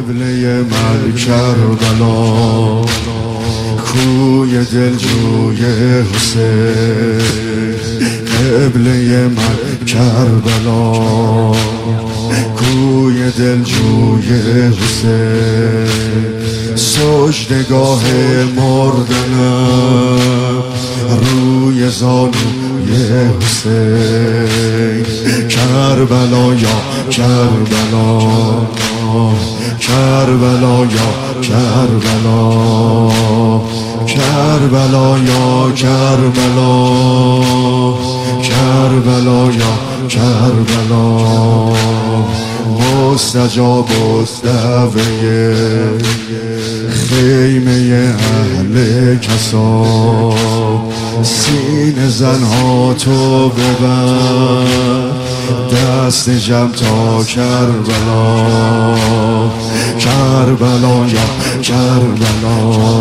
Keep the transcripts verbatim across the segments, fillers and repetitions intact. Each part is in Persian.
قبله من کربلا، کوی دلجوی حسین. قبله من کربلا، کوی دلجوی حسین. سجدگاه مردنم روی زانوی حسین. کربلا یا کربلا، کربلا یا کربلا، کربلا یا کربلا، کربلا یا کربلا. مستجاب دعوه خیمه اهل کسا، سینه زنها تو ببر، دست جمع تا کربلا. کربلا یا کربلا،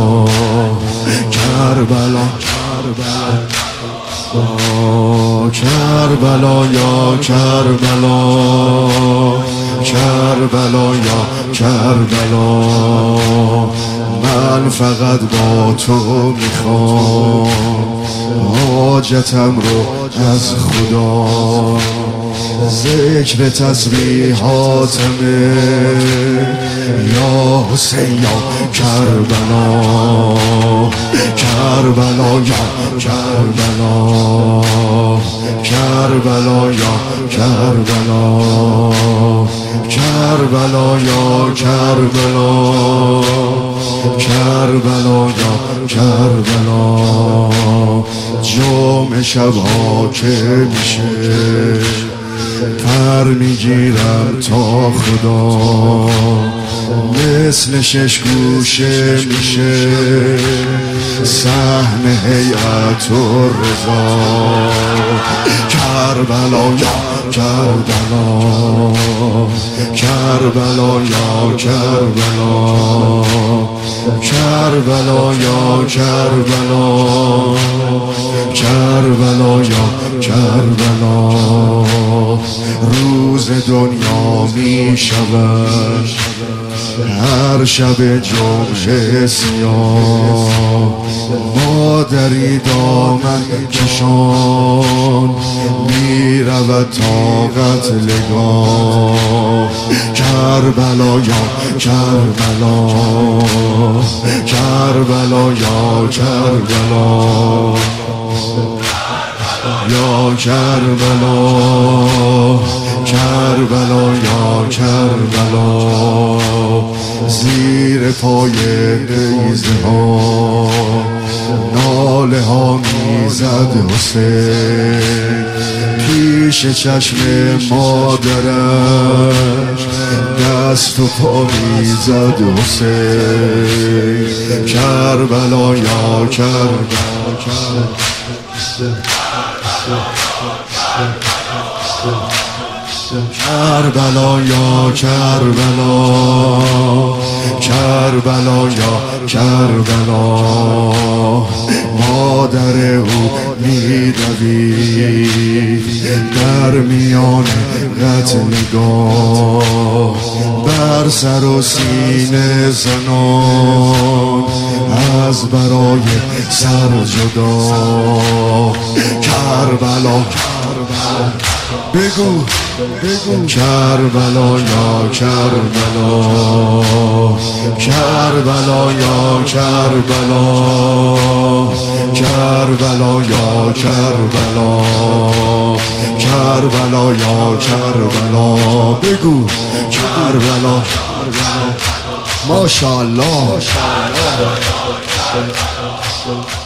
کربلا کربلا یا کربلا، کربلا یا کربلا. من فقط با تو میخوام حاجتم رو از خدا. ذکر تسبیحاتمه یا حسین یا کربلا، کربلا یا کربلا، کربلا یا کربلا، کربلا یا کربلا، کربلا یا کربلا. جمع شبها که میشه پر میگیرم تا خدا، مثل شش گوشه میشه صحن هیئت الرضا. کربلا یا کربلا، کربلا یا کربلا، کربلا یا کربلا، کربلا یا کربلا. روز دنیا می شود هر شب جمعه سیاه، مادری دامن کشان می رود تا قتلگاه. کربلا یا کربلا، کربلا یا کربلا، یا کربلا، کربلا یا کربلا. زیر پای نیزه ها ناله ها میزد حسین، پیش چشم مادرش دست و پا میزد حسین. کربلا یا کربلا، کربلا یا کربلا، کربلا یا کربلا. مادر او میدوید در میان قتلگاه، بر سر و سینه زنان از برای سر جدا. کربلا بگو بگو، کربلا یا کربلا، کربلا یا کربلا، کربلا یا کربلا، کربلا یا کربلا. بگو کربلا. ماشاءالله.